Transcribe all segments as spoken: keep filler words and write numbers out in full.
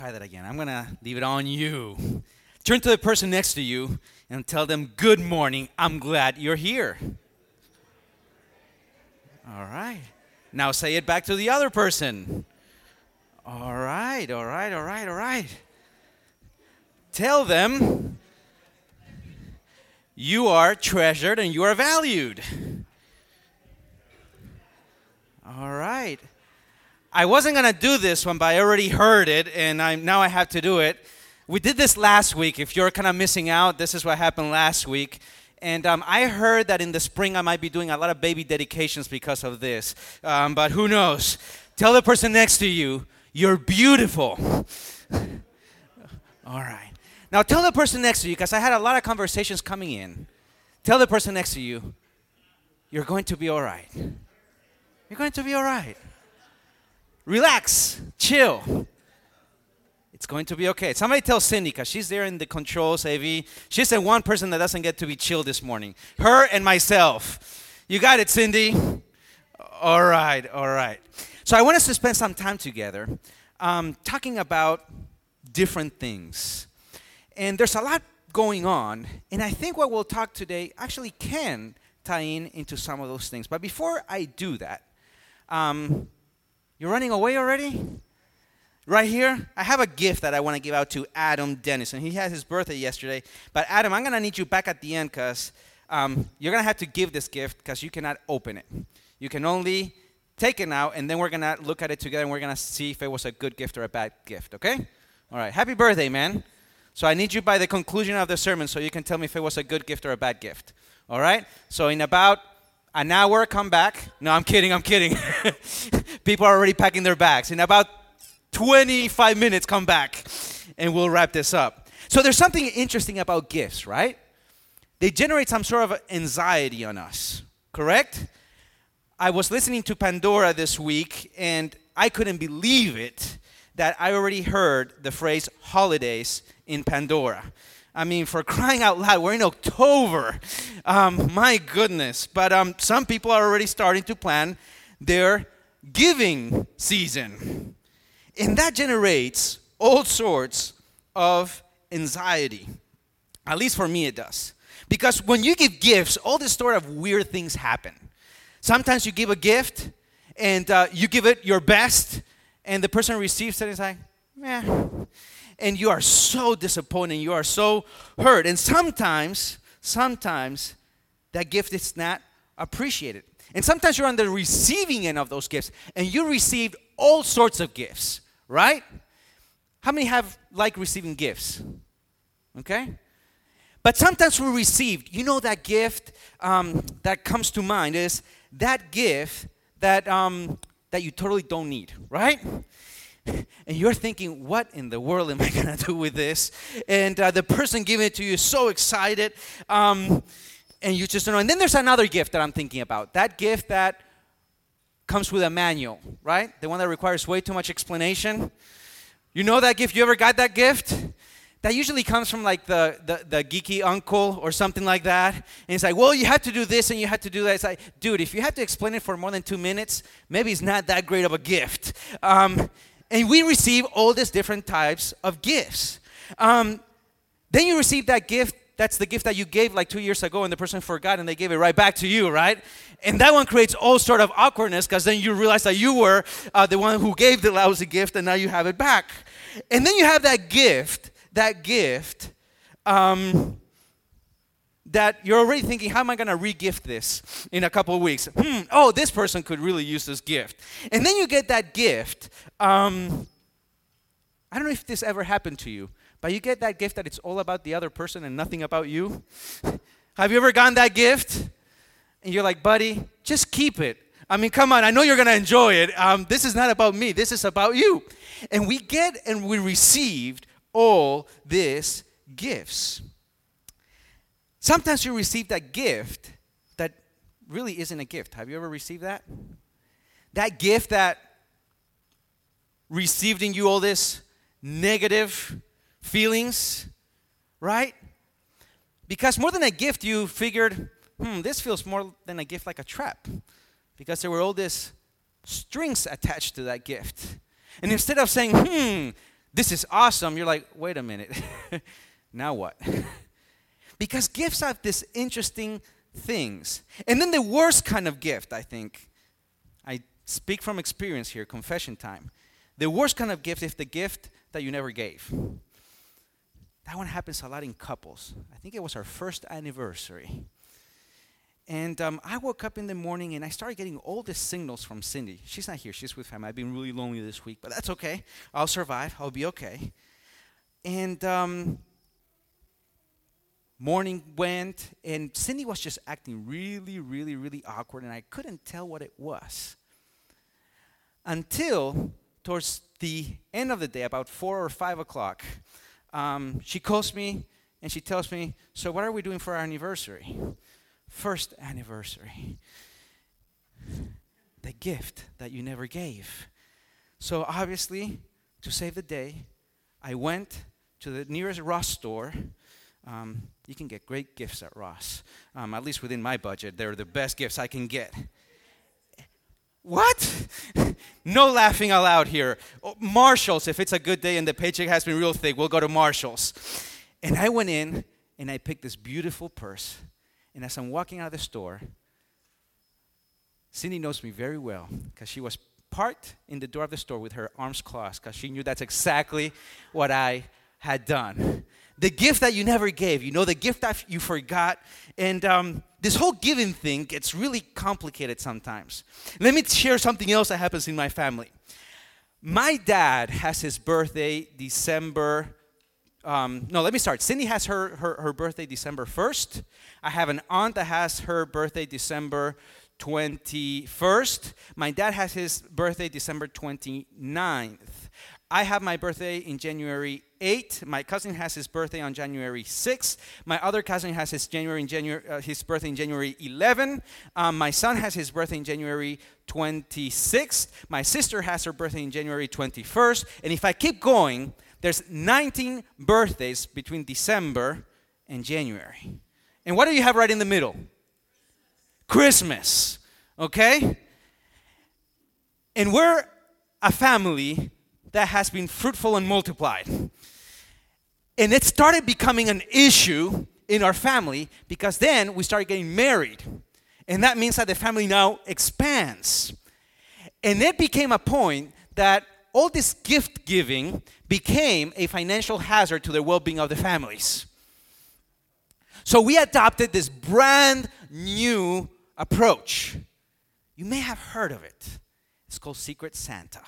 Try that again. I'm going to leave it on you. Turn to the person next to you and tell them, good morning. I'm glad you're here. All right. Now say it back to the other person. All right, all right, all right, all right. Tell them you are treasured and you are valued. All right. I wasn't going to do this one, but I already heard it, and I now I have to do it. We did this last week. If you're kind of missing out, this is what happened last week. And um, I heard that in the spring I might be doing a lot of baby dedications because of this. Um, but who knows? Tell the person next to you, you're beautiful. All right. Now tell the person next to you, because I had a lot of conversations coming in. Tell the person next to you, you're going to be all right. You're going to be all right. Relax, chill. It's going to be okay. Somebody tell Cindy, because she's there in the controls, A V. She's the one person that doesn't get to be chill this morning. Her and myself. You got it, Cindy? All right, all right. So I want us to spend some time together um, talking about different things. And there's a lot going on. And I think what we'll talk today actually can tie in into some of those things. But before I do that, um, you're running away already? Right here, I have a gift that I want to give out to Adam Dennison. He had his birthday yesterday. But Adam, I'm going to need you back at the end because um, you're going to have to give this gift because you cannot open it. You can only take it out, and then we're going to look at it together, and we're going to see if it was a good gift or a bad gift, okay? All right, happy birthday, man. So I need you by the conclusion of the sermon so you can tell me if it was a good gift or a bad gift. All right? So in about an hour, come back. No, I'm kidding, I'm kidding. People are already packing their bags. In about twenty-five minutes, come back, and we'll wrap this up. So there's something interesting about gifts, right? They generate some sort of anxiety on us, correct? I was listening to Pandora this week, and I couldn't believe it that I already heard the phrase holidays in Pandora. I mean, for crying out loud, we're in October. Um, my goodness. But um, some people are already starting to plan their giving season. And that generates all sorts of anxiety. At least for me it does. Because when you give gifts, all this sort of weird things happen. Sometimes you give a gift, and uh, you give it your best, and the person receives it and is like, meh. And you are so disappointed. You are so hurt. And sometimes, sometimes that gift is not appreciated. And sometimes you're on the receiving end of those gifts, and you received all sorts of gifts, right? How many have like receiving gifts? Okay? But sometimes we received, you know, that gift um, that comes to mind is that gift that um, that you totally don't need, right? And you're thinking, what in the world am I going to do with this? And uh, the person giving it to you is so excited, um, and you just don't know. And then there's another gift that I'm thinking about. That gift that comes with a manual, right? The one that requires way too much explanation. You know that gift? You ever got that gift? That usually comes from like the, the, the geeky uncle or something like that. And it's like, well, you had to do this and you had to do that. It's like, dude, if you have to explain it for more than two minutes, maybe it's not that great of a gift. Um, and we receive all these different types of gifts. Um, then you receive that gift. That's the gift that you gave like two years ago and the person forgot and they gave it right back to you, right? And that one creates all sort of awkwardness because then you realize that you were uh, the one who gave the lousy gift and now you have it back. And then you have that gift that gift um, that you're already thinking, how am I going to re-gift this in a couple of weeks? Hmm, oh, this person could really use this gift. And then you get that gift. Um, I don't know if this ever happened to you, but you get that gift that it's all about the other person and nothing about you. Have you ever gotten that gift? And you're like, buddy, just keep it. I mean, come on, I know you're going to enjoy it. Um, this is not about me. This is about you. And we get and we received all these gifts. Sometimes you receive that gift that really isn't a gift. Have you ever received that? That gift that received in you all this negative feelings, right? Because more than a gift, you figured, hmm, this feels more than a gift like a trap. Because there were all these strings attached to that gift. And instead of saying, hmm, This is awesome. You're like, wait a minute. Now what? Because gifts have this interesting things. And then the worst kind of gift, I think, I speak from experience here, confession time. The worst kind of gift is the gift that you never gave. That one happens a lot in couples. I think it was our first anniversary. And um, I woke up in the morning and I started getting all the signals from Cindy. She's not here. She's with family. I've been really lonely this week, but that's okay. I'll survive. I'll be okay. And um, morning went, and Cindy was just acting really, really, really awkward, and I couldn't tell what it was. Until towards the end of the day, about four or five o'clock, um, she calls me and she tells me, so what are we doing for our anniversary? First anniversary. The gift that you never gave. So obviously, to save the day, I went to the nearest Ross store. Um, you can get great gifts at Ross. Um, at least within my budget, they're the best gifts I can get. What? No laughing aloud here. Oh, Marshalls, if it's a good day and the paycheck has been real thick, we'll go to Marshalls. And I went in and I picked this beautiful purse. And as I'm walking out of the store, Cindy knows me very well because she was parked in the door of the store with her arms crossed because she knew that's exactly what I had done. The gift that you never gave, you know, the gift that you forgot. And um, this whole giving thing gets really complicated sometimes. Let me share something else that happens in my family. My dad has his birthday December Um, no, let me start. Cindy has her, her, her birthday December first. I have an aunt that has her birthday December twenty-first. My dad has his birthday December twenty-ninth. I have my birthday in January eighth. My cousin has his birthday on January sixth. My other cousin has his January in January uh, his birthday in January eleventh. Um, my son has his birthday in January twenty-sixth. My sister has her birthday in January twenty-first. And if I keep going, there's nineteen birthdays between December and January. And what do you have right in the middle? Christmas, okay? And we're a family that has been fruitful and multiplied. And it started becoming an issue in our family because then we started getting married. And that means that the family now expands. And it became a point that all this gift giving became a financial hazard to the well-being of the families. So we adopted this brand new approach. You may have heard of it. It's called Secret Santa.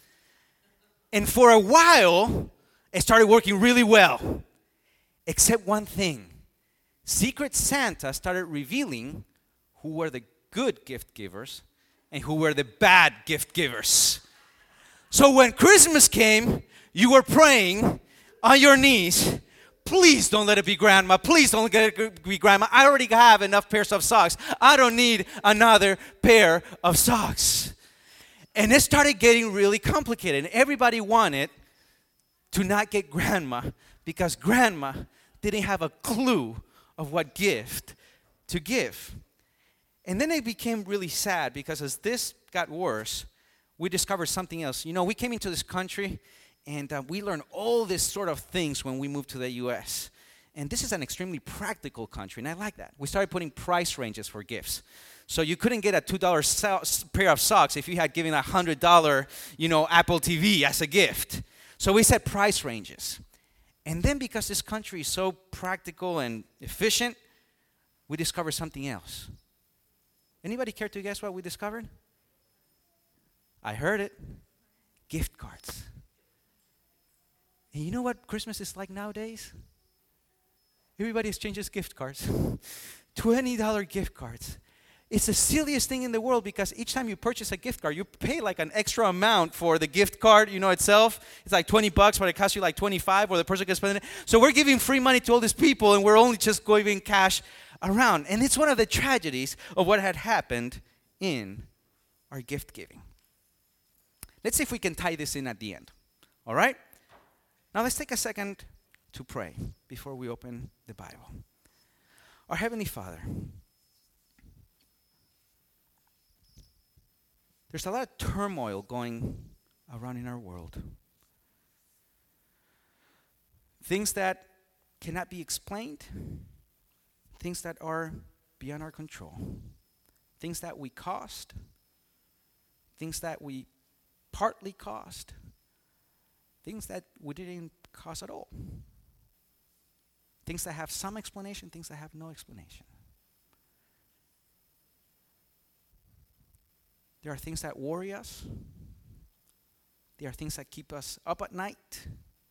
And for a while, it started working really well. Except one thing. Secret Santa started revealing who were the good gift givers and who were the bad gift givers. So when Christmas came, you were praying on your knees, please don't let it be grandma. Please don't let it be grandma. I already have enough pairs of socks. I don't need another pair of socks. And it started getting really complicated. And everybody wanted to not get grandma because grandma didn't have a clue of what gift to give. And then it became really sad because as this got worse, we discovered something else. You know, we came into this country and uh, we learned all these sort of things when we moved to the U S. And this is an extremely practical country, and I like that. We started putting price ranges for gifts. So you couldn't get a two dollar so- pair of socks if you had given a one hundred dollars, you know, Apple T V as a gift. So we set price ranges. And then because this country is so practical and efficient, we discovered something else. Anybody care to guess what we discovered? I heard it. Gift cards. And you know what Christmas is like nowadays? Everybody exchanges gift cards. twenty dollar gift cards. It's the silliest thing in the world because each time you purchase a gift card, you pay like an extra amount for the gift card, you know, itself. It's like twenty bucks, but it costs you like twenty-five, or the person can spend it. So we're giving free money to all these people, and we're only just giving cash around. And it's one of the tragedies of what had happened in our gift giving. Let's see if we can tie this in at the end. All right? Now let's take a second to pray before we open the Bible. Our Heavenly Father, there's a lot of turmoil going around in our world. things that cannot be explained, things that are beyond our control, things that we caused, things that we partly caused, things that we didn't cause at all, things that have some explanation, things that have no explanation. There are things that worry us. There are things that keep us up at night.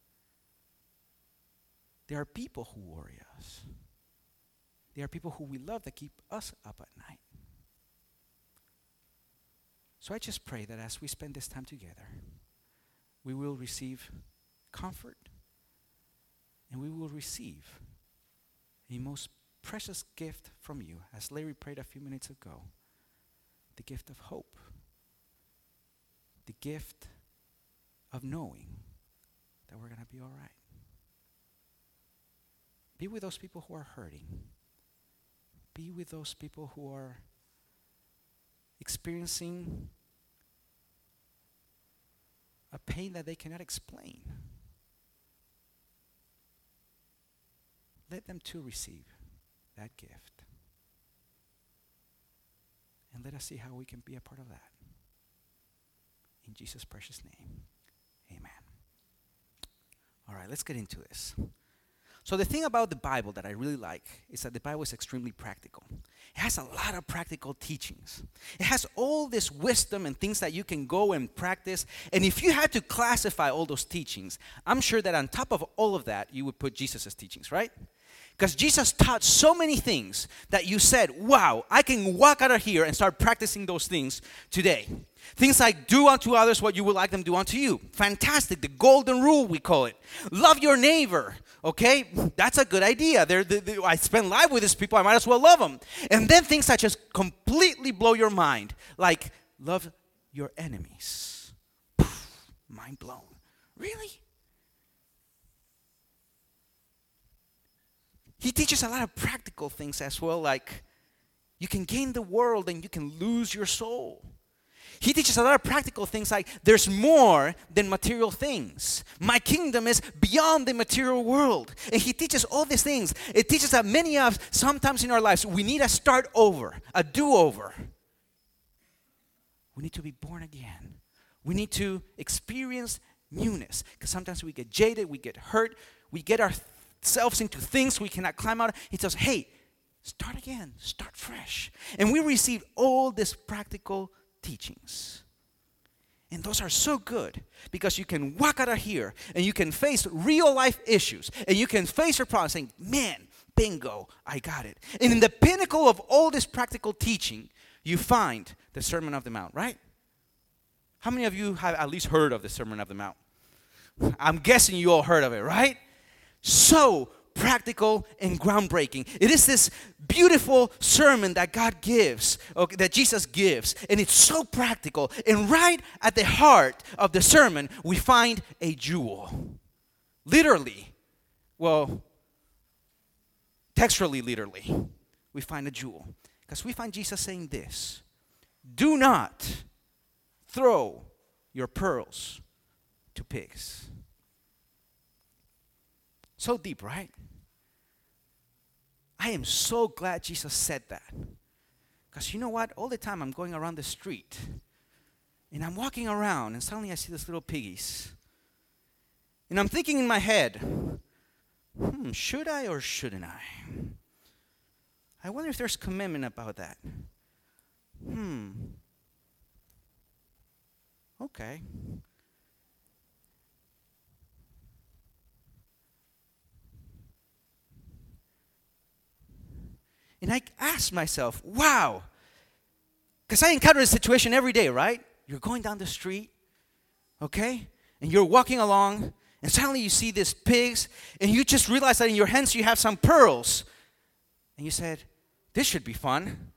There are people who worry us. There are people who we love that keep us up at night. So I just pray that as we spend this time together, we will receive comfort and we will receive a most precious gift from you, as Larry prayed a few minutes ago, the gift of hope, the gift of knowing that we're going to be all right. Be with those people who are hurting. Be with those people who are experiencing a pain that they cannot explain. Let them too receive that gift. And let us see how we can be a part of that. In Jesus' precious name, amen. All right, let's get into this. So the thing about the Bible that I really like is that the Bible is extremely practical. It has a lot of practical teachings. It has all this wisdom and things that you can go and practice. And if you had to classify all those teachings, I'm sure that on top of all of that, you would put Jesus' teachings, right? Because Jesus taught so many things that you said, wow, I can walk out of here and start practicing those things today. Things like do unto others what you would like them to do unto you. Fantastic. The golden rule, we call it. Love your neighbor. Okay? That's a good idea. They're, they, they, I spend life with these people. I might as well love them. And then things that just completely blow your mind. Like love your enemies. Poof, mind blown. Really? He teaches a lot of practical things as well, like you can gain the world and you can lose your soul. He teaches a lot of practical things like there's more than material things. My kingdom is beyond the material world. And he teaches all these things. It teaches that many of us, sometimes in our lives, we need a start over, a do-over. We need to be born again. We need to experience newness. Because sometimes we get jaded, we get hurt, we get our selves into things we cannot climb out of. He says, hey, start again, start fresh. And we receive all these practical teachings. And those are so good because you can walk out of here and you can face real life issues and you can face your problems saying, man, bingo, I got it. And in the pinnacle of all this practical teaching, you find the Sermon of the Mount, right? How many of you have at least heard of the Sermon of the Mount? I'm guessing you all heard of it, right? So practical and groundbreaking. It is this beautiful sermon that God gives, okay, that Jesus gives, and it's so practical. And right at the heart of the sermon, we find a jewel. Literally, well, textually, literally, we find a jewel. Because we find Jesus saying this, do not throw your pearls to pigs. So deep, right? I am so glad Jesus said that. Because you know what? All the time I'm going around the street and I'm walking around and suddenly I see these little piggies. And I'm thinking in my head, hmm, should I or shouldn't I? I wonder if there's commitment about that. Hmm. Okay. And I asked myself, wow, because I encounter this situation every day, right? You're going down the street, okay? And you're walking along, and suddenly you see these pigs, and you just realize that in your hands you have some pearls. And you said, this should be fun.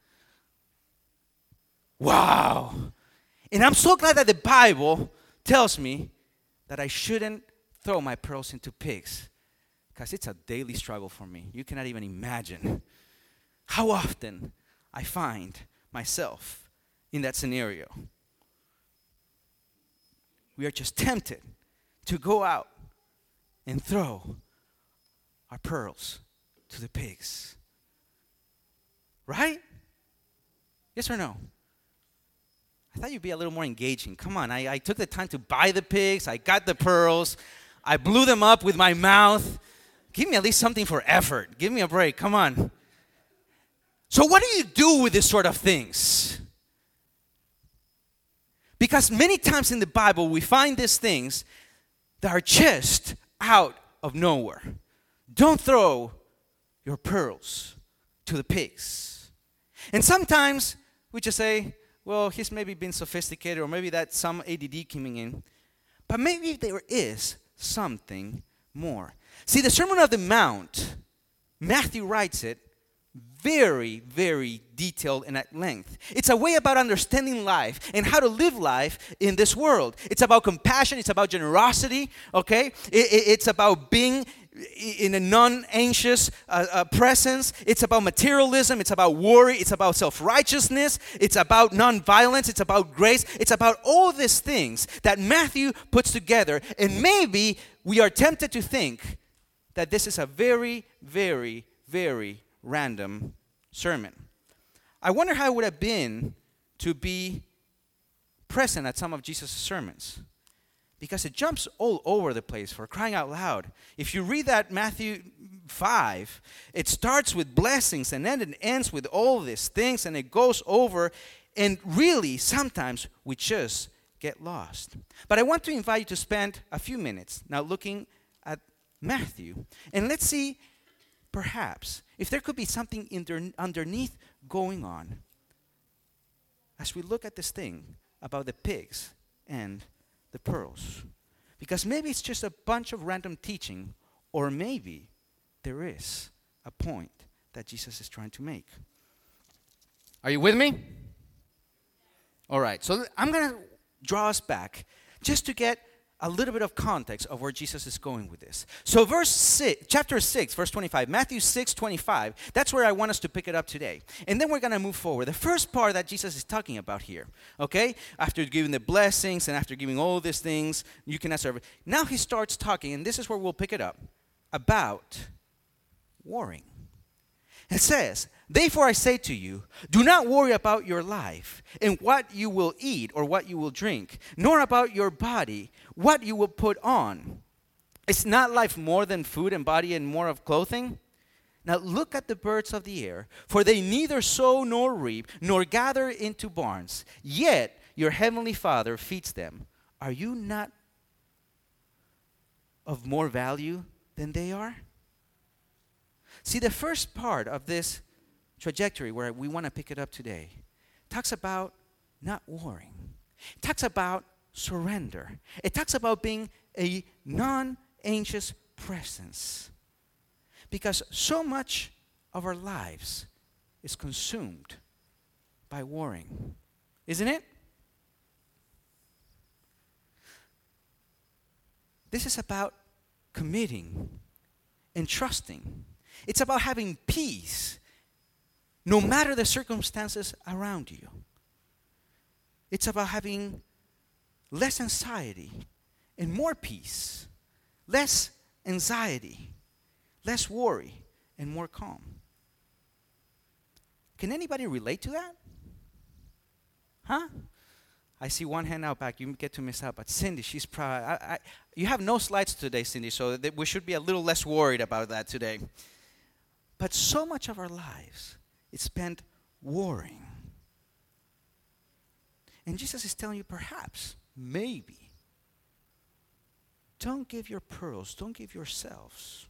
Wow. And I'm so glad that the Bible tells me that I shouldn't throw my pearls into pigs, because it's a daily struggle for me. You cannot even imagine how often I find myself in that scenario. We are just tempted to go out and throw our pearls to the pigs. Right? Yes or no? I thought you'd be a little more engaging. Come on, I, I took the time to buy the pigs. I got the pearls. I blew them up with my mouth. Give me at least something for effort. Give me a break. Come on. So what do you do with this sort of things? Because many times in the Bible, we find these things that are just out of nowhere. Don't throw your pearls to the pigs. And sometimes we just say, well, he's maybe been sophisticated, or maybe that's some A D D coming in. But maybe there is something more. See, the Sermon on the Mount, Matthew writes it very, very detailed and at length. It's a way about understanding life and how to live life in this world. It's about compassion. It's about generosity, okay? It, it, it's about being in a non-anxious uh, uh, presence. It's about materialism. It's about worry. It's about self-righteousness. It's about non-violence. It's about grace. It's about all these things that Matthew puts together. And maybe we are tempted to think that this is a very, very, very random sermon. I wonder how it would have been to be present at some of Jesus' sermons, because it jumps all over the place, for crying out loud. If you read that Matthew five, it starts with blessings and then it ends with all these things, and it goes over, and really sometimes we just get lost. But I want to invite you to spend a few minutes now looking at Matthew, and let's see perhaps if there could be something in underneath going on as we look at this thing about the pigs and the pearls. Because maybe it's just a bunch of random teaching, or maybe there is a point that Jesus is trying to make. Are you with me? All right, so I'm going to draw us back just to get a little bit of context of where Jesus is going with this. So verse six, chapter six, verse twenty-five, Matthew six, twenty-five, that's where I want us to pick it up today. And then we're going to move forward. The first part that Jesus is talking about here, okay? After giving the blessings and after giving all these things, you cannot serve it. Now he starts talking, and this is where we'll pick it up, about worrying. It says, therefore I say to you, do not worry about your life and what you will eat or what you will drink, nor about your body, what you will put on. Is not life more than food, and body and more of clothing? Now look at the birds of the air, for they neither sow nor reap, nor gather into barns, yet your heavenly Father feeds them. Are you not of more value than they are? See, the first part of this trajectory where we want to pick it up today talks about not worrying. It talks about surrender. It talks about being a non-anxious presence. Because so much of our lives is consumed by worrying. Isn't it? This is about committing and trusting. It's about having peace no matter the circumstances around you. It's about having less anxiety and more peace, less anxiety, less worry, and more calm. Can anybody relate to that? Huh? I see one hand out back. You get to miss out. But Cindy, she's proud. I, I, you have no slides today, Cindy, so that we should be a little less worried about that today. But so much of our lives is spent worrying. And Jesus is telling you, perhaps, maybe, don't give your pearls, don't give yourselves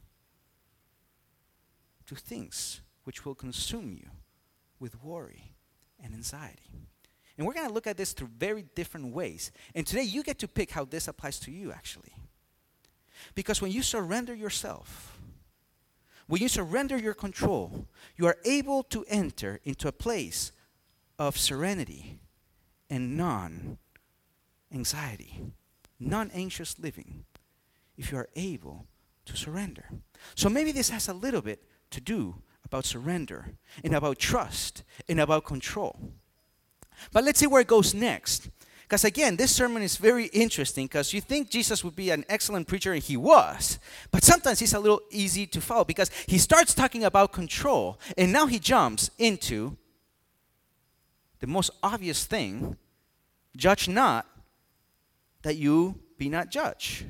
to things which will consume you with worry and anxiety. And we're going to look at this through very different ways. And today you get to pick how this applies to you, actually. Because when you surrender yourself, when you surrender your control, you are able to enter into a place of serenity and non-anxiety, non-anxious living, if you are able to surrender. So maybe this has a little bit to do about surrender and about trust and about control. But let's see where it goes next. Because again, this sermon is very interesting because you think Jesus would be an excellent preacher, and he was. But sometimes he's a little easy to follow because he starts talking about control, and now he jumps into the most obvious thing: judge not, that you be not judged.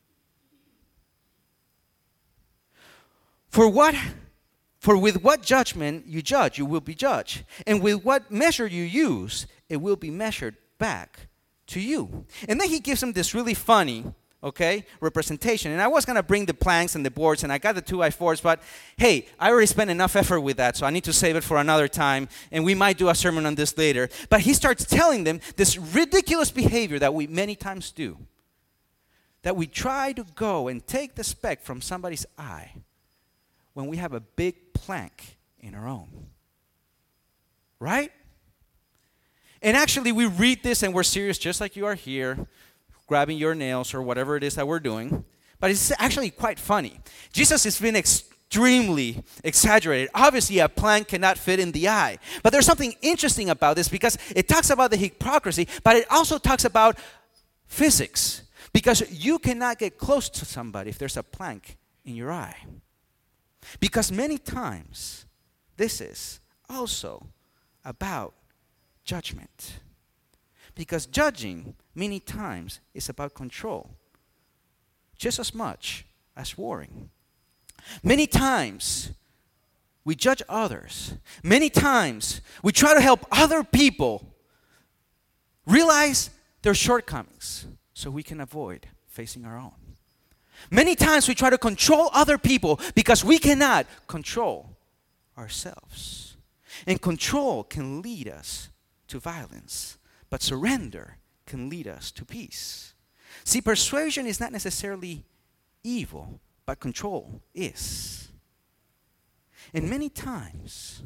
For what, for with what judgment you judge, you will be judged. And with what measure you use, it will be measured back to you. And then he gives them this really funny, okay, representation. And I was going to bring the planks and the boards, and I got the two by fours, but hey, I already spent enough effort with that, so I need to save it for another time, and we might do a sermon on this later. But he starts telling them this ridiculous behavior that we many times do, that we try to go and take the speck from somebody's eye when we have a big plank in our own. Right? And actually, we read this and we're serious, just like you are here, grabbing your nails or whatever it is that we're doing. But it's actually quite funny. Jesus has been extremely exaggerated. Obviously, a plank cannot fit in the eye. But there's something interesting about this because it talks about the hypocrisy, but it also talks about physics. Because you cannot get close to somebody if there's a plank in your eye. Because many times, this is also about judgment. Because judging many times is about control, just as much as warring. Many times, we judge others. Many times, we try to help other people realize their shortcomings so we can avoid facing our own. Many times we try to control other people because we cannot control ourselves. And control can lead us to violence, but surrender can lead us to peace. See, persuasion is not necessarily evil, but control is. And many times,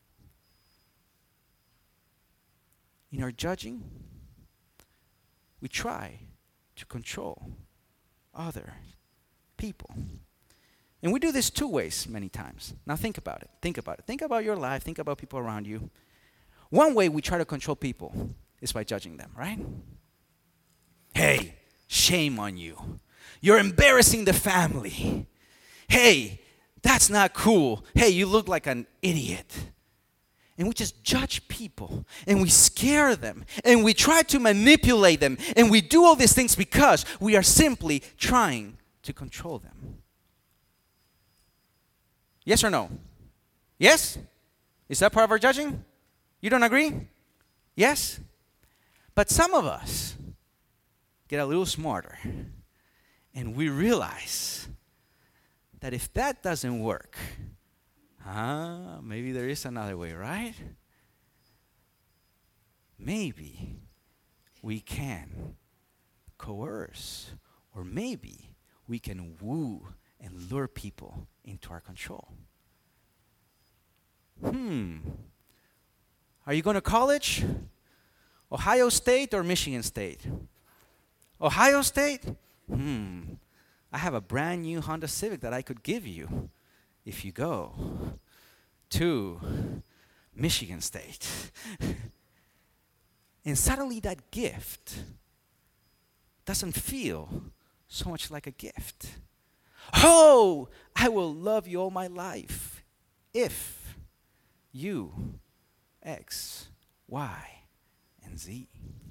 in our judging, we try to control other people. And we do this two ways many times. Now think about it. Think about it. Think about your life. Think about people around you. One way we try to control people is by judging them, right? Hey, shame on you. You're embarrassing the family. Hey, that's not cool. Hey, you look like an idiot. And we just judge people, and we scare them, and we try to manipulate them, and we do all these things because we are simply trying to control them. Yes or no? Yes? Is that part of our judging? You don't agree? Yes? But some of us get a little smarter, and we realize that if that doesn't work, Ah, maybe there is another way, right? Maybe we can coerce, or maybe we can woo and lure people into our control. Hmm. Are you going to college? Ohio State or Michigan State? Ohio State? Hmm. I have a brand new Honda Civic that I could give you if you go to Michigan State. And suddenly that gift doesn't feel so much like a gift. Oh, I will love you all my life if you X, Y, and Z.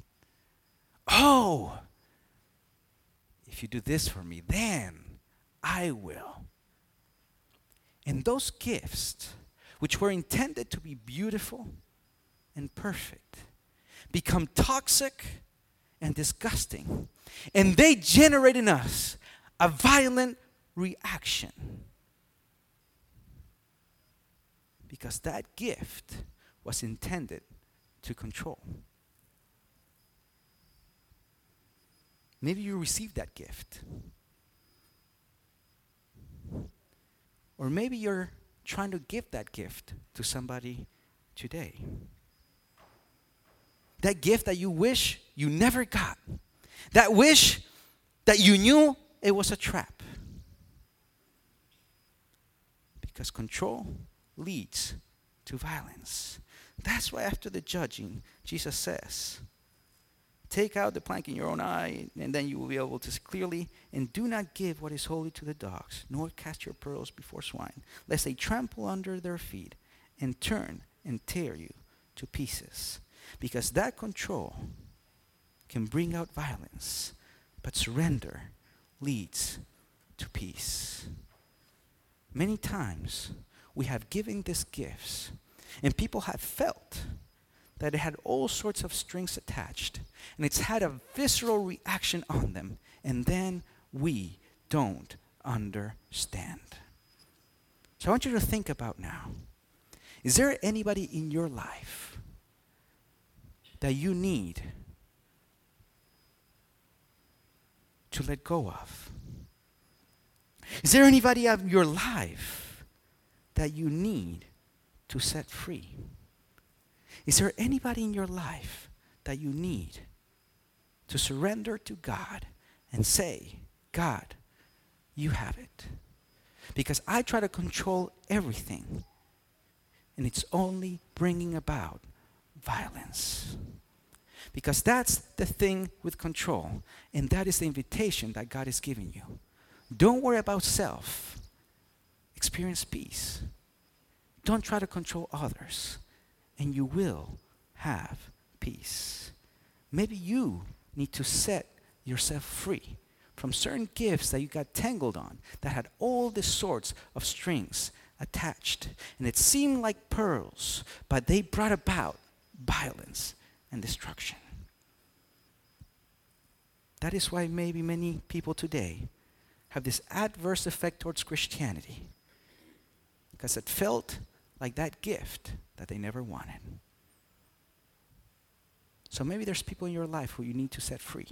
Oh, if you do this for me, then I will. And those gifts, which were intended to be beautiful and perfect, become toxic and disgusting. And they generate in us a violent reaction. Because that gift was intended to control. Maybe you received that gift. Or maybe you're trying to give that gift to somebody today. That gift that you wish you never got. That wish that you knew it was a trap. Because control leads to violence. That's why after the judging, Jesus says, Take out the plank in your own eye, and then you will be able to see clearly. And do not give what is holy to the dogs, nor cast your pearls before swine, lest they trample under their feet and turn and tear you to pieces. Because that control can bring out violence, but surrender leads to peace. Many times we have given these gifts, and people have felt that it had all sorts of strings attached, and it's had a visceral reaction on them, and then we don't understand. So I want you to think about now, is there anybody in your life that you need to let go of? Is there anybody in your life that you need to set free? Is there anybody in your life that you need to surrender to God and say, God, you have it? Because I try to control everything, and it's only bringing about violence. Because that's the thing with control, and that is the invitation that God is giving you. Don't worry about self. Experience peace. Don't try to control others, and you will have peace. Maybe you need to set yourself free from certain gifts that you got tangled on, that had all the sorts of strings attached. And it seemed like pearls, but they brought about violence and destruction. That is why maybe many people today have this adverse effect towards Christianity, because it felt like that gift that they never wanted. So maybe there's people in your life who you need to set free.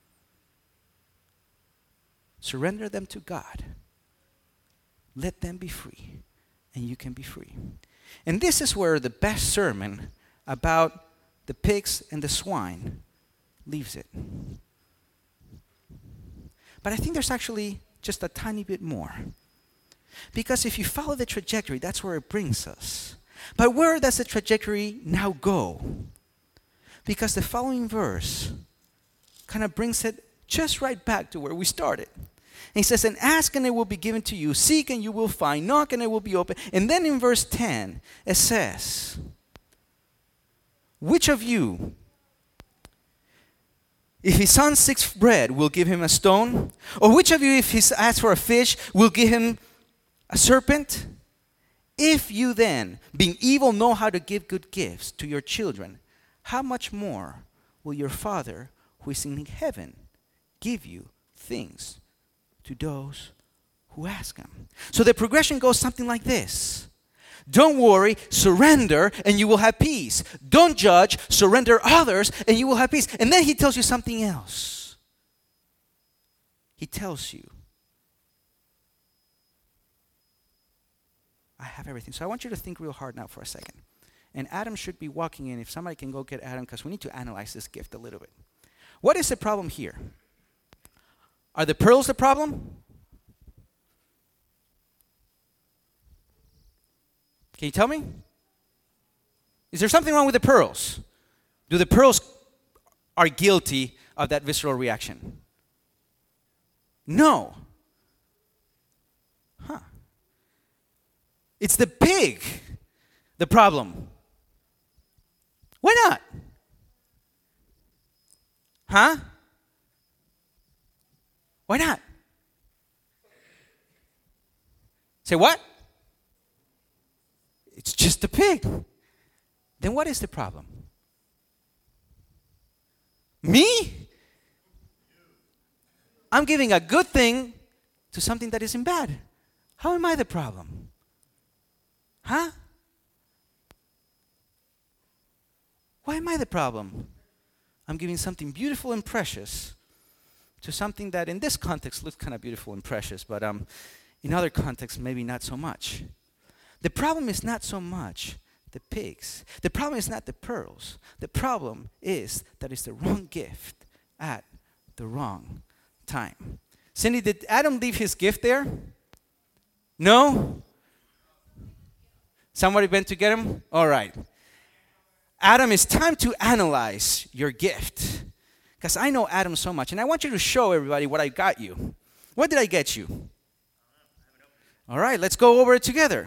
Surrender them to God. Let them be free, and you can be free. And this is where the best sermon about the pigs and the swine leaves it. But I think there's actually just a tiny bit more. Because if you follow the trajectory, that's where it brings us. But where does the trajectory now go? Because the following verse kind of brings it just right back to where we started. And he says, and ask and it will be given to you. Seek and you will find. Knock and it will be open. And then in verse ten, it says, which of you, if his son seeks bread, will give him a stone? Or which of you, if he asks for a fish, will give him a serpent? If you then, being evil, know how to give good gifts to your children, how much more will your Father who is in heaven give you things to those who ask him? So the progression goes something like this. Don't worry, surrender, and you will have peace. Don't judge, surrender others, and you will have peace. And then he tells you something else. He tells you, I have everything. So I want you to think real hard now for a second. And Adam should be walking in. If somebody can go get Adam, because we need to analyze this gift a little bit. What is the problem here? Are the pearls the problem? Can you tell me? Is there something wrong with the pearls? Do the pearls are guilty of that visceral reaction? No. Huh. It's the pig, the problem. Why not? Huh? Why not? Say what? It's just a pig. Then what is the problem? Me? I'm giving a good thing to something that isn't bad. How am I the problem? Huh? Why am I the problem? I'm giving something beautiful and precious to something that in this context looks kind of beautiful and precious, but um, in other contexts maybe not so much. The problem is not so much the pigs. The problem is not the pearls. The problem is that it's the wrong gift at the wrong time. Cindy, did Adam leave his gift there? No? Somebody went to get him? All right. Adam, it's time to analyze your gift. Because I know Adam so much. And I want you to show everybody what I got you. What did I get you? All right, let's go over it together.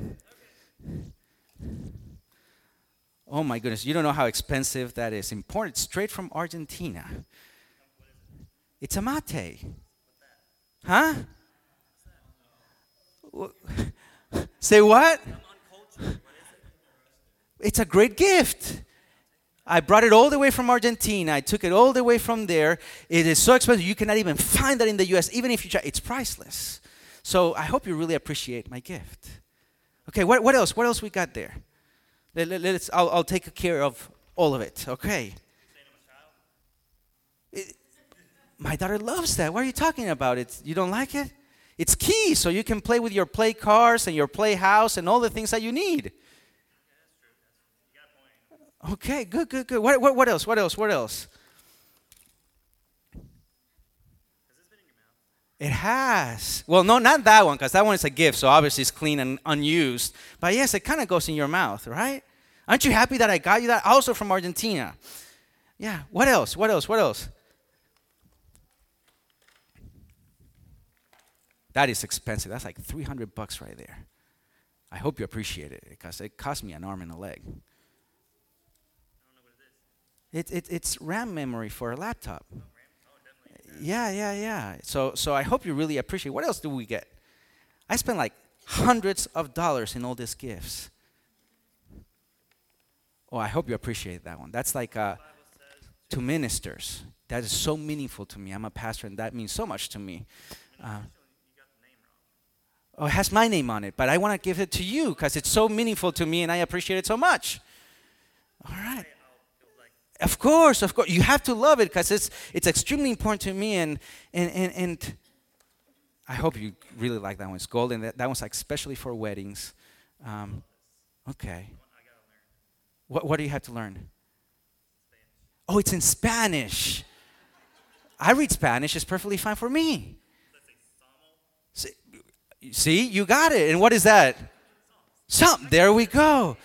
Oh my goodness, you don't know how expensive that is. Imported straight from Argentina. It's a mate. Huh? Say what? It's a great gift. I brought it all the way from Argentina. I took it all the way from there. It is so expensive. You cannot even find that in the U S. Even if you try, it's priceless. So I hope you really appreciate my gift. Okay, what, what else? What else we got there? Let, let, let's, I'll, I'll take care of all of it. Okay. It, my daughter loves that. What are you talking about? It's, you don't like it? It's key, so you can play with your play cars and your play house and all the things that you need. Okay, good, good, good. What, what, what else? What else? What else? It has. Well, no, not that one, because that one is a gift, so obviously it's clean and unused. But yes, it kind of goes in your mouth, right? Aren't you happy that I got you that? Also from Argentina. Yeah. What else? What else? What else? That is expensive. That's like three hundred bucks right there. I hope you appreciate it, because it cost me an arm and a leg. It, it, it's RAM memory for a laptop. Oh, oh, yeah, yeah, yeah. So, so I hope you really appreciate it. What else do we get? I spent like hundreds of dollars in all these gifts. Oh, I hope you appreciate that one. That's like uh, to ministers. That is so meaningful to me. I'm a pastor, and that means so much to me. Uh, oh, it has my name on it, but I want to give it to you because it's so meaningful to me, and I appreciate it so much. All right. Of course, of course. You have to love it because it's it's extremely important to me, and and and, and I hope you really like that one. It's golden. That, that one's like especially for weddings. Um, okay. What what do you have to learn? Oh, it's in Spanish. I read Spanish. It's perfectly fine for me. See, see, you got it. And what is that? Some. There we go.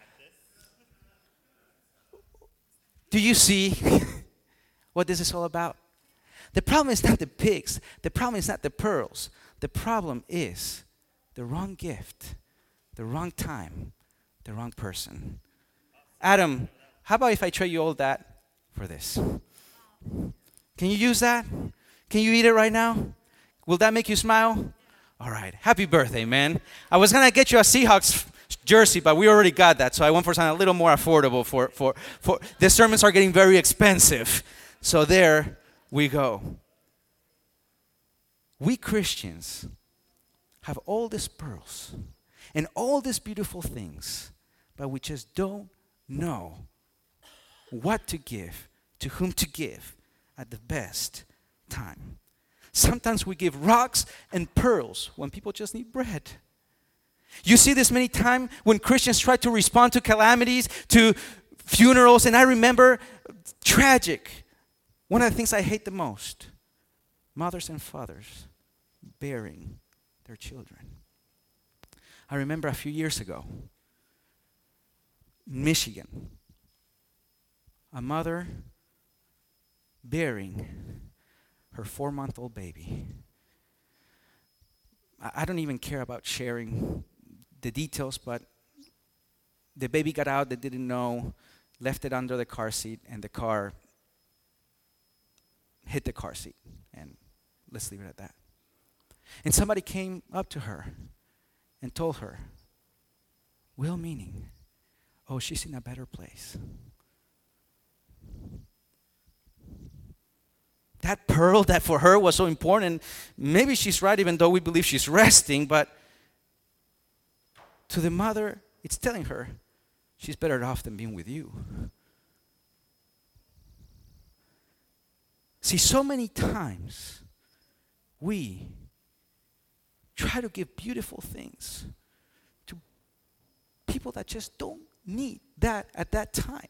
Do you see what this is all about? The problem is not the pigs. The problem is not the pearls. The problem is the wrong gift, the wrong time, the wrong person. Adam, how about if I trade you all that for this? Can you use that? Can you eat it right now? Will that make you smile? All right. Happy birthday, man. I was going to get you a Seahawks jersey, but we already got that, so I went for something a little more affordable. For for for the sermons are getting very expensive, so there we go. We Christians have all these pearls and all these beautiful things, but we just don't know what to give, to whom to give at the best time. Sometimes we give rocks and pearls when people just need bread. You see this many times when Christians try to respond to calamities, to funerals, and I remember tragic. One of the things I hate the most, mothers and fathers burying their children. I remember a few years ago, Michigan, a mother burying her four-month-old baby. I don't even care about sharing the details, but the baby got out, they didn't know, left it under the car seat, and the car hit the car seat. And let's leave it at that. And somebody came up to her and told her, well-meaning, oh, she's in a better place. That pearl that for her was so important, maybe she's right even though we believe she's resting, but to the mother, it's telling her she's better off than being with you. See, so many times we try to give beautiful things to people that just don't need that at that time.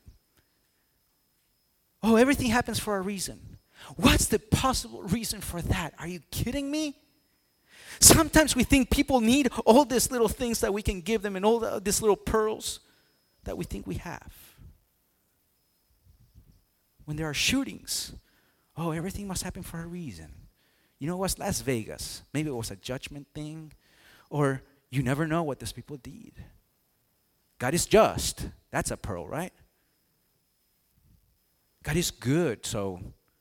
Oh, everything happens for a reason. What's the possible reason for that? Are you kidding me? Sometimes we think people need all these little things that we can give them and all the, these little pearls that we think we have. When there are shootings Oh, everything must happen for a reason. You know what's Las Vegas? Maybe it was a judgment thing. Or you never know what these people did. God is just. That's a pearl, right? God is good. So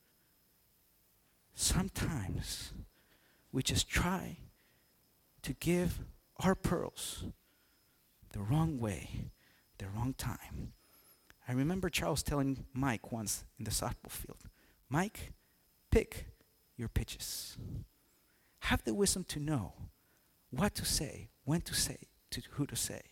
sometimes we just try to give our pearls the wrong way, the wrong time. I remember Charles telling Mike once in the softball field, Mike, pick your pitches. Have the wisdom to know what to say, when to say, to who to say.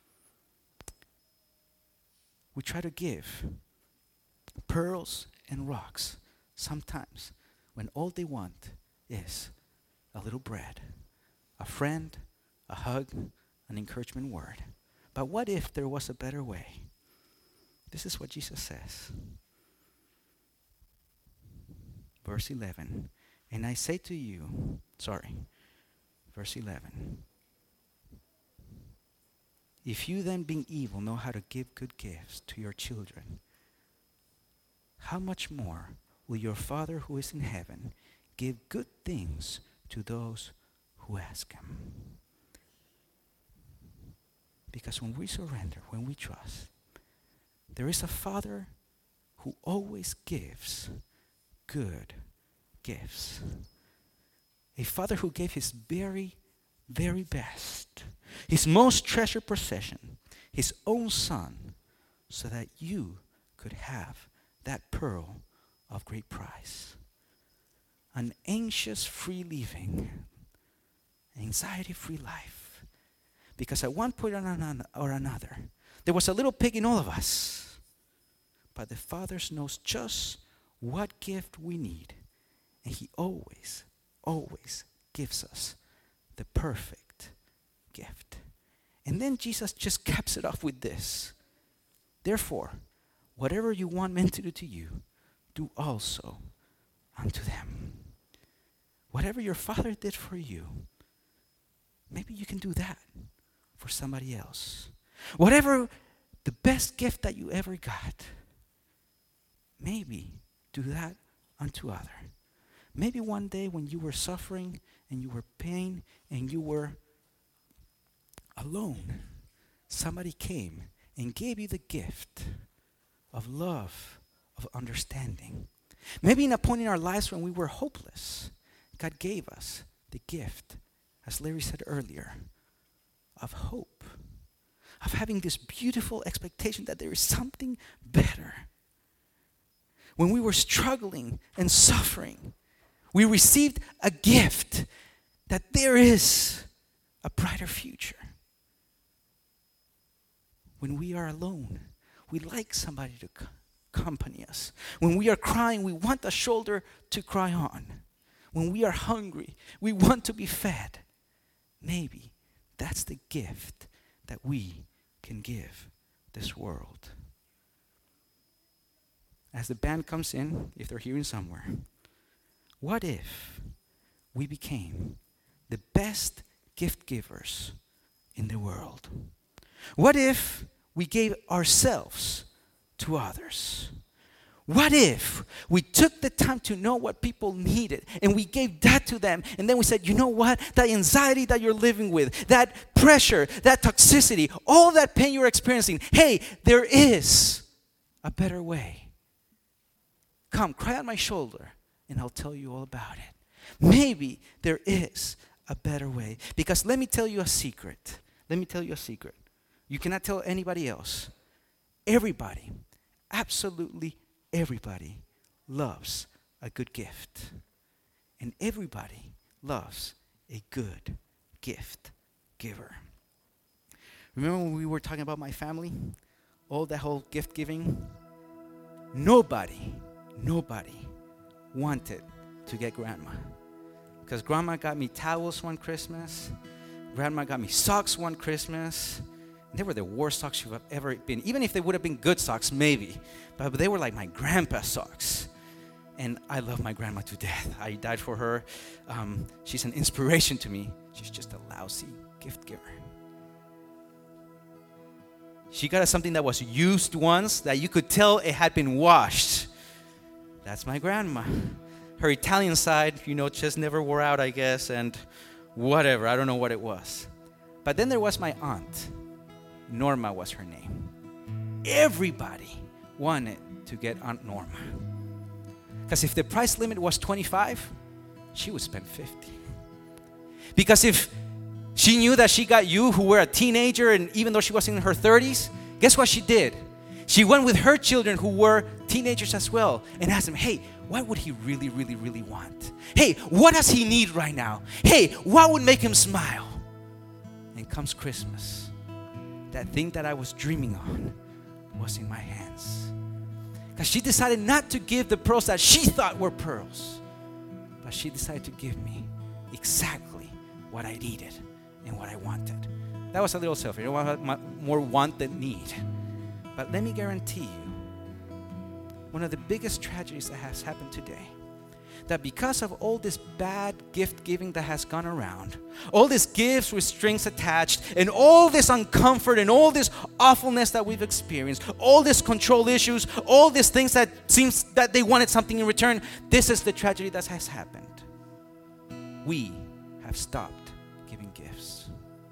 We try to give pearls and rocks sometimes when all they want is a little bread, a friend, a hug, an encouragement word. But what if there was a better way? This is what Jesus says. Verse eleven. And I say to you, sorry, verse eleven. If you then, being evil, know how to give good gifts to your children, how much more will your Father who is in heaven give good things to those who ask him? Because when we surrender, when we trust, there is a Father who always gives good gifts. A Father who gave his very, very best, his most treasured possession, his own Son, so that you could have that pearl of great price. An anxious-free living, anxiety-free life. Because at one point or another, there was a little pig in all of us. But the Father knows just what gift we need. And he always, always gives us the perfect gift. And then Jesus just caps it off with this. Therefore, whatever you want men to do to you, do also unto them. Whatever your Father did for you, maybe you can do that for somebody else. Whatever the best gift that you ever got, maybe do that unto other. Maybe one day when you were suffering and you were pain and you were alone, somebody came and gave you the gift of love, of understanding. Maybe in a point in our lives when we were hopeless, God gave us the gift, as Larry said earlier, of hope, of having this beautiful expectation that there is something better. When we were struggling and suffering, we received a gift that there is a brighter future. When we are alone, we like somebody to c- accompany us. When we are crying, we want a shoulder to cry on. When we are hungry, we want to be fed. Maybe that's the gift that we can give this world. As the band comes in, if they're hearing somewhere, what if we became the best gift givers in the world? What if we gave ourselves to others? What if we took the time to know what people needed and we gave that to them, and then we said, you know what, that anxiety that you're living with, that pressure, that toxicity, all that pain you're experiencing, hey, there is a better way. Come, cry on my shoulder and I'll tell you all about it. Maybe there is a better way. Because let me tell you a secret. Let me tell you a secret. You cannot tell anybody else. Everybody, absolutely everybody, loves a good gift. And everybody loves a good gift giver. Remember when we were talking about my family? All that whole gift giving? Nobody, nobody wanted to get grandma. Because grandma got me towels one Christmas. Grandma got me socks one Christmas. They were the worst socks you've ever been. Even if they would have been good socks, maybe. But they were like my grandpa's socks. And I love my grandma to death. I died for her. Um, she's an inspiration to me. She's just a lousy gift giver. She got us something that was used once, that you could tell it had been washed. That's my grandma. Her Italian side, you know, just never wore out, I guess, and whatever. I don't know what it was. But then there was my aunt. Norma was her name. Everybody wanted to get Aunt Norma. Because if the price limit was twenty-five, she would spend fifty. Because if she knew that she got you who were a teenager, and even though she was in her thirties, guess what she did? She went with her children who were teenagers as well and asked them, hey, what would he really, really, really want? Hey, what does he need right now? Hey, what would make him smile? And comes Christmas. That thing that I was dreaming on was in my hands. Because she decided not to give the pearls that she thought were pearls, but she decided to give me exactly what I needed and what I wanted. That was a little selfish. I want more want than need. But let me guarantee you, one of the biggest tragedies that has happened today, that because of all this bad gift giving that has gone around, all these gifts with strings attached, and all this uncomfort and all this awfulness that we've experienced, all these control issues, all these things that seems that they wanted something in return, this is the tragedy that has happened. We have stopped giving gifts.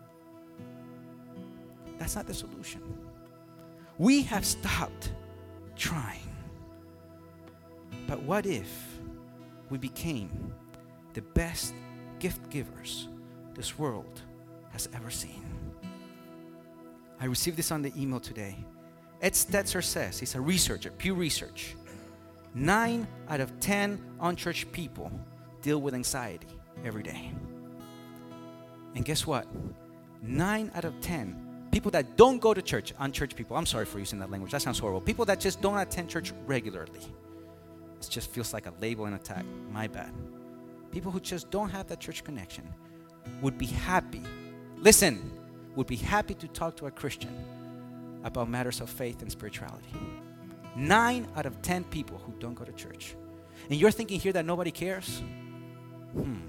That's not the solution. We have stopped trying. But what if we became the best gift givers this world has ever seen? I received this on the email today. Ed Stetzer says, he's a researcher, Pew Research, nine out of ten unchurched people deal with anxiety every day. And guess what? Nine out of ten people that don't go to church, unchurched people, I'm sorry for using that language, that sounds horrible. People that just don't attend church regularly. It just feels like a label and attack. My bad. People who just don't have that church connection would be happy, listen, would be happy to talk to a Christian about matters of faith and spirituality. Nine out of ten people who don't go to church. And you're thinking here that nobody cares? Hmm.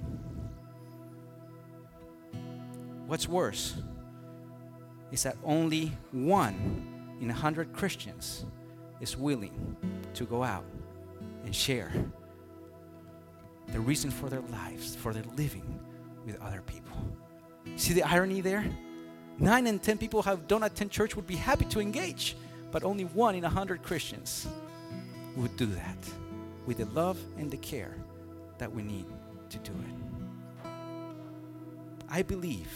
What's worse is that only one in a hundred Christians is willing to go out and share the reason for their lives, for their living with other people. See the irony there? Nine in ten people who don't attend church would be happy to engage, but only one in a hundred Christians would do that with the love and the care that we need to do it. I believe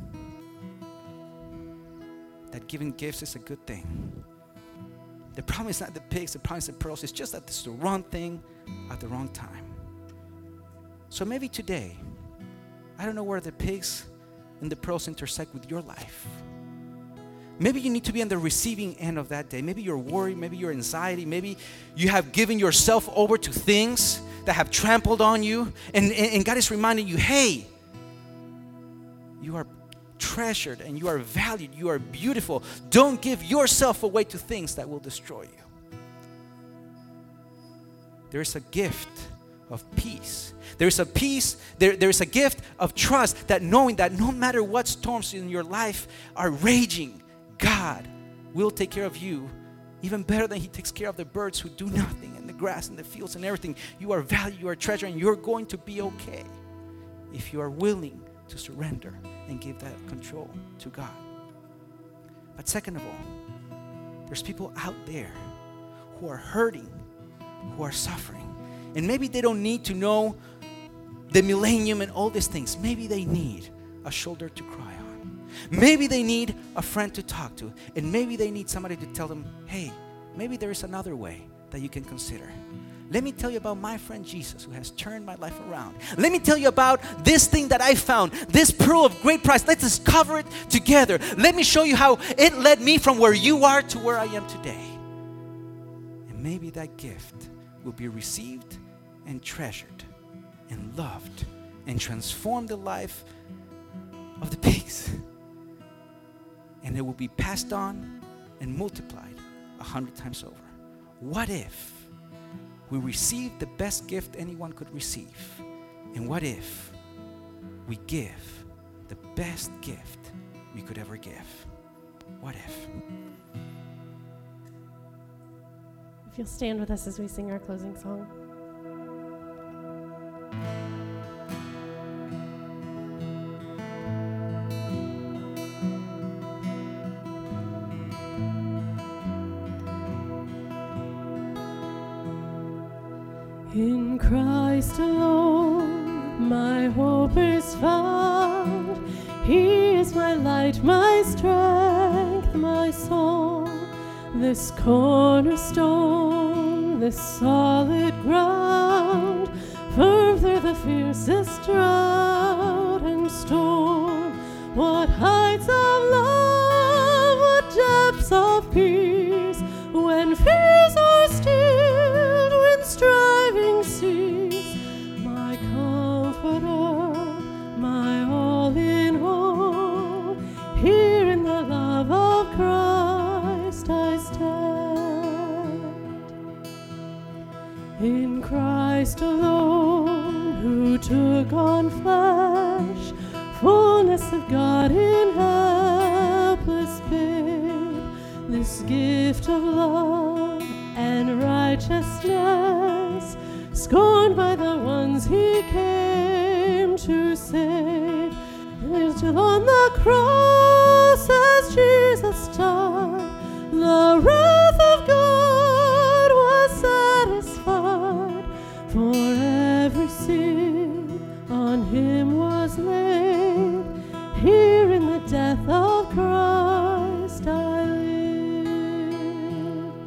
that giving gifts is a good thing. The problem is not the pigs, the problem is the pearls. It's just that it's the wrong thing at the wrong time. So maybe today, I don't know where the pigs and the pearls intersect with your life. Maybe you need to be on the receiving end of that day. Maybe you're worried, maybe you're anxiety, maybe you have given yourself over to things that have trampled on you, and, and God is reminding you, hey, you are treasured and you are valued, you are beautiful. Don't give yourself away to things that will destroy you. There is a gift of peace. There is a peace, there, there is a gift of trust, that knowing that no matter what storms in your life are raging, God will take care of you even better than He takes care of the birds who do nothing, and the grass and the fields and everything. You are valued, you are treasured, and you're going to be okay if you are willing to surrender and give that control to God. But second of all, there's people out there who are hurting, who are suffering. And maybe they don't need to know the millennium and all these things. Maybe they need a shoulder to cry on. Maybe they need a friend to talk to. And maybe they need somebody to tell them, hey, maybe there is another way that you can consider. Let me tell you about my friend Jesus, who has turned my life around. Let me tell you about this thing that I found, this pearl of great price. Let's discover it together. Let me show you how it led me from where you are to where I am today. And maybe that gift will be received and treasured and loved and transform the life of the pigs. And it will be passed on and multiplied a hundred times over. What if we receive the best gift anyone could receive? And what if we give the best gift we could ever give? What if? If you'll stand with us as we sing our closing song. In Christ alone my hope is found. He is my light, my strength, my song. This cornerstone, this solid ground, firm through the fiercest drought and storm. What heights of love, what depths of peace, when fears are stilled, when striving cease. My comforter, my all in all, here in the love of Christ I stand. In Christ alone, who took on flesh, fullness of God in helpless babe, this gift of love and righteousness, scorned by the ones he came to save. Till on the cross as Jesus died, the wrath of God was satisfied. For every sin on him was laid. Here in the death of Christ I live.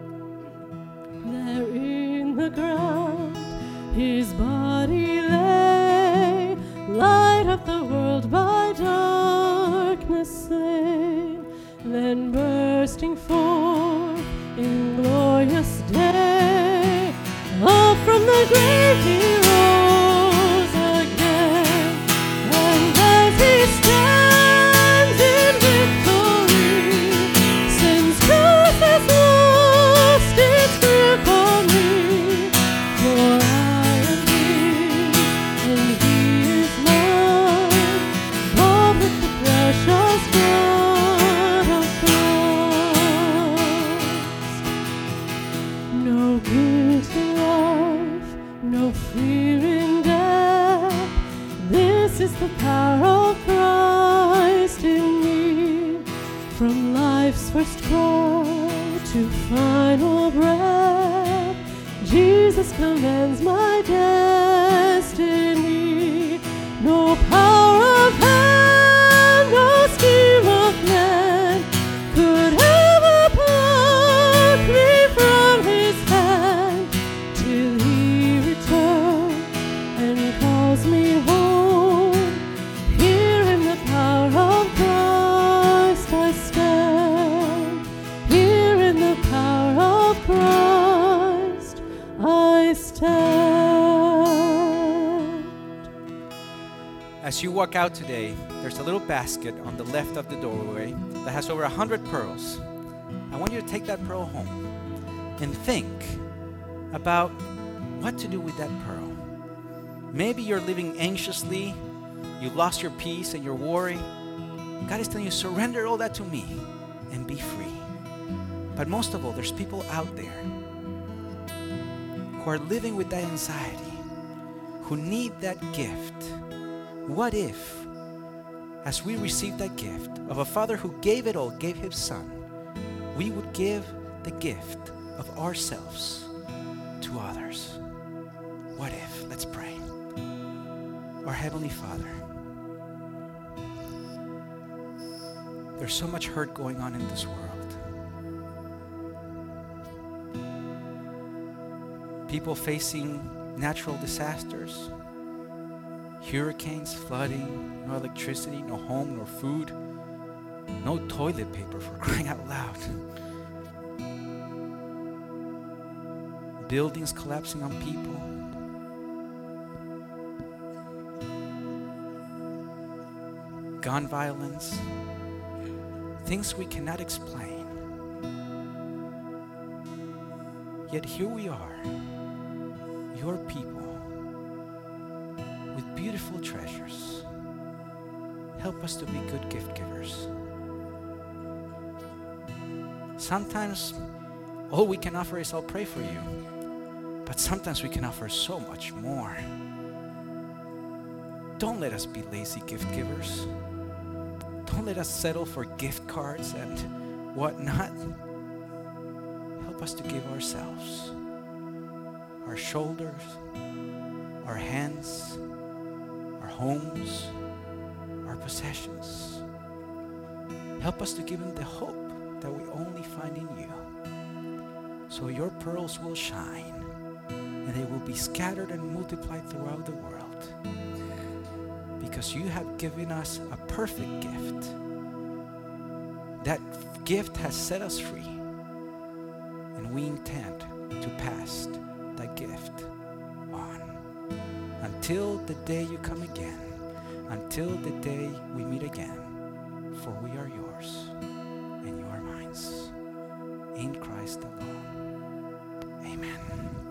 There in the ground his body lay, light of the world by darkness slain. Then bursting forth in glorious day, up from the grave he rose again. And as he stands in victory, sin's curse has lost its grip on me. For I am his, and he is mine, bought with the precious blood of Christ. No guilt in life, no fear in death. This is the power of Christ in me. From life's first cry to final breath, Jesus commands my destiny. No power of hell, no scheme of man could ever pluck me from his hand, till he returns and calls me home. Here in the power of Christ I stand. Here in the power of Christ I stand. As you walk out today, there's a little basket on the left of the doorway that has over a hundred pearls. I want you to take that pearl home and think about what to do with that pearl. Maybe you're living anxiously, you lost your peace and you're worried. God is telling you, surrender all that to me and be free. But most of all, there's people out there who are living with that anxiety, who need that gift. What if, as we receive that gift of a Father who gave it all, gave His Son, we would give the gift of ourselves to others? What if? Let's pray. Our Heavenly Father, there's so much hurt going on in this world. People facing natural disasters, hurricanes, flooding, no electricity, no home, nor food, no toilet paper, for crying out loud. Buildings collapsing on people. Gun violence. Things we cannot explain. Yet here we are, your people, with beautiful treasures. Help us to be good gift givers. Sometimes all we can offer is I'll pray for you. But sometimes we can offer so much more. Don't let us be lazy gift givers. Don't let us settle for gift cards and whatnot. Help us to give ourselves, our shoulders, our hands, our homes, our possessions. Help us to give them the hope that we only find in you. So your pearls will shine and they will be scattered and multiplied throughout the world. Because you have given us a perfect gift. That gift has set us free. And we intend to pass that gift on. Until the day you come again. Until the day we meet again. For we are yours and you are mine. In Christ alone. Amen.